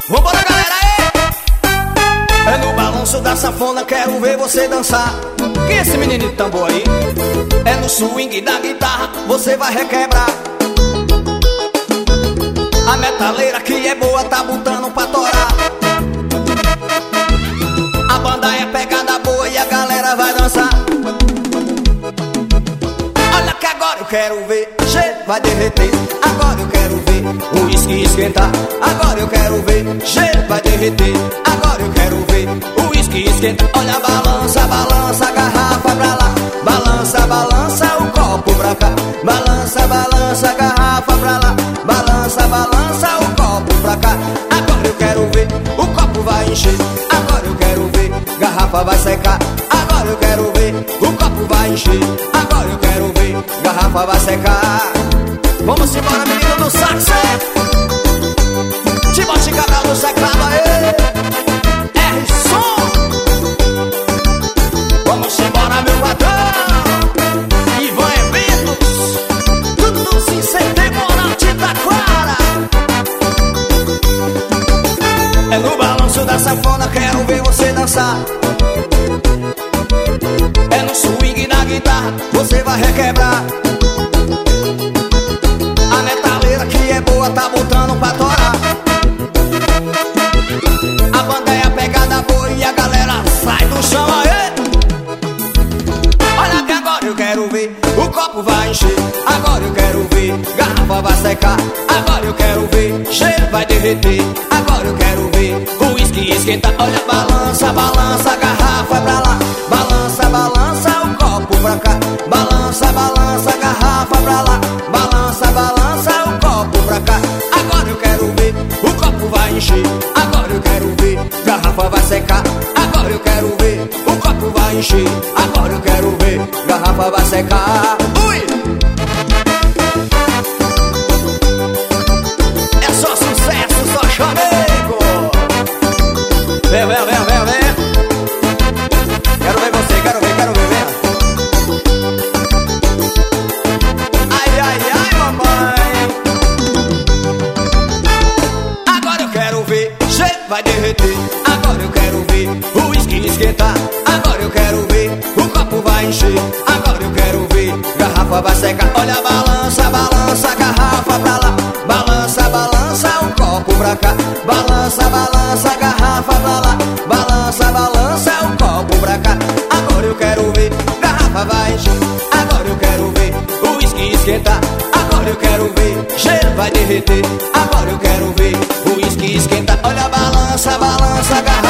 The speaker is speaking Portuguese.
Vambora, galera, aí! É no balanço da sanfona, quero ver você dançar. Quem é esse menino de tambor aí? É no swing da guitarra, você vai requebrar. A metaleira que é boa tá botando pra torar. A banda é pegada boa e a galera vai dançar. Olha que agora eu quero ver, che vai derreter. Agora eu quero ver o uísque esquentar. Agora eu quero ver, che vai derreter. Agora eu quero ver o uísque esquentar. Olha, balança, balança a garrafa pra lá. Balança, balança o copo pra cá. Balança, balança a garrafa pra lá. Balança, balança o copo pra cá. Agora eu quero ver, o copo vai encher. Agora eu quero ver, garrafa vai secar. Agora eu quero ver, o copo vai encher. Agora eu quero ver, garrafa vai secar. Vamos embora, menino do sax. Timote Cabral no teclado, aê! R-Som. Vamos embora, meu patrão. Ivan Eventos. Tudo sim, sem demorar, te Taquara. É no balanço da sanfona, quero ver você dançar. É no swing da guitarra, você vai requebrar. A metaleira que é boa tá botando pra torar. A banda é a pegada boa e a galera sai do chão, aê! Olha que agora eu quero ver, o copo vai encher. Agora eu quero ver, garrafa vai secar. Agora eu quero ver, cheiro vai derreter. Agora eu quero ver, o uísque esquentar. Olha, balança, balança a garrafa pra lá. Balança, balança o copo pra cá. Balança, balança a garrafa pra lá. Balança, balança o copo pra cá. Agora eu quero ver, o copo vai encher. Agora eu quero ver, garrafa vai secar. Agora eu quero ver, o copo vai encher. Agora eu quero ver, garrafa vai secar. Ui! É só sucesso, só chamego. Vem, vem, vem, vem, vem. Quero ver você, quero ver, vem. Ai, ai, ai, mamãe. Agora eu quero ver, che vai derreter. Agora eu quero ver o uísque esquentar. Agora eu quero ver, o copo vai encher. Agora eu quero ver, garrafa vai secar. Olha, balança, balança a garrafa pra lá. Balança, balança o copo pra cá. Balança, balança a garrafa pra lá. Balança, balança o copo pra cá. Agora eu quero ver, garrafa vai encher. Agora eu quero ver o uísque esquentar. Agora eu quero ver, gelo vai derreter. Agora eu quero ver o uísque esquentar. Olha, balança, balança a garrafa.